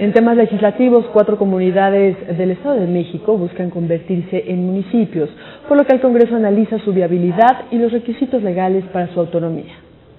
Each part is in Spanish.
En temas legislativos, 4 comunidades del Estado de México buscan convertirse en municipios, por lo que el Congreso analiza su viabilidad y los requisitos legales para su autonomía.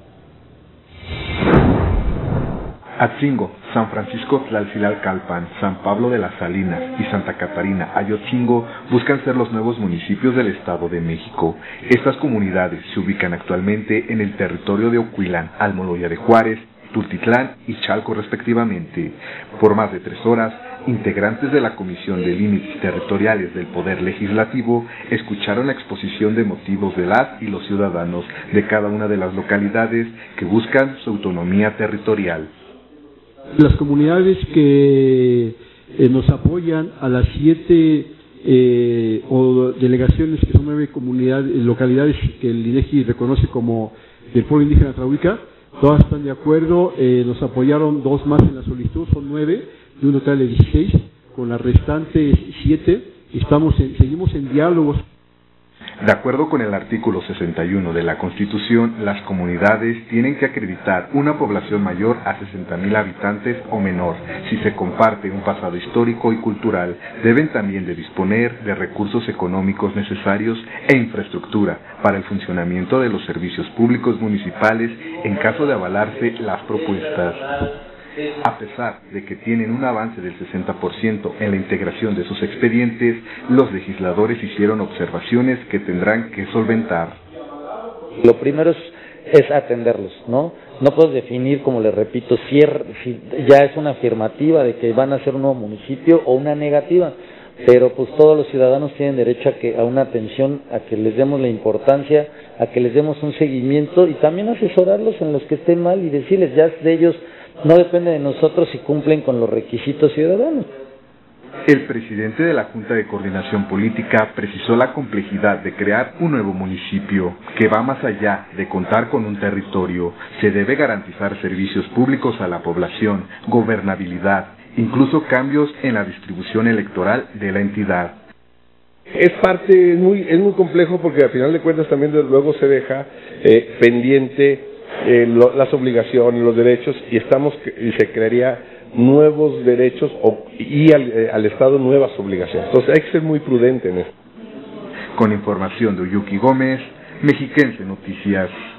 Atzingo, San Francisco Tlalcilalcalpan, San Pablo de las Salinas y Santa Catarina Ayotzingo buscan ser los nuevos municipios del Estado de México. Estas comunidades se ubican actualmente en el territorio de Ocuilán, Almoloya de Juárez, Tultitlán y Chalco respectivamente. Por más de 3 horas, integrantes de la Comisión de Límites Territoriales del Poder Legislativo escucharon la exposición de motivos de las y los ciudadanos de cada una de las localidades que buscan su autonomía territorial. Las comunidades que nos apoyan, a las 7 o delegaciones, que son 9 localidades que el INEGI reconoce como del pueblo indígena Trahuica, todas están de acuerdo. Nos apoyaron 2 más en la solicitud, son 9, de un total de 16, con las restantes 7 seguimos en diálogos. De acuerdo con el artículo 61 de la Constitución, las comunidades tienen que acreditar una población mayor a 60,000 habitantes o menor. Si se comparte un pasado histórico y cultural, deben también de disponer de recursos económicos necesarios e infraestructura para el funcionamiento de los servicios públicos municipales en caso de avalarse las propuestas. A pesar de que tienen un avance del 60% en la integración de sus expedientes, los legisladores hicieron observaciones que tendrán que solventar. Lo primero es atenderlos, ¿no? No puedo definir, como les repito, si ya es una afirmativa de que van a ser un nuevo municipio o una negativa, pero pues todos los ciudadanos tienen derecho a una atención, a que les demos la importancia, a que les demos un seguimiento y también asesorarlos en los que estén mal y decirles, ya de ellos no depende de nosotros si cumplen con los requisitos ciudadanos. El presidente de la Junta de Coordinación Política precisó la complejidad de crear un nuevo municipio que va más allá de contar con un territorio. Se debe garantizar servicios públicos a la población, gobernabilidad, incluso cambios en la distribución electoral de la entidad. Es muy complejo porque al final de cuentas también luego se deja pendiente las obligaciones, los derechos y se crearía nuevos derechos y al Estado nuevas obligaciones. Entonces hay que ser muy prudente en esto. Con información de Oyuki Gómez, Mexiquense Noticias.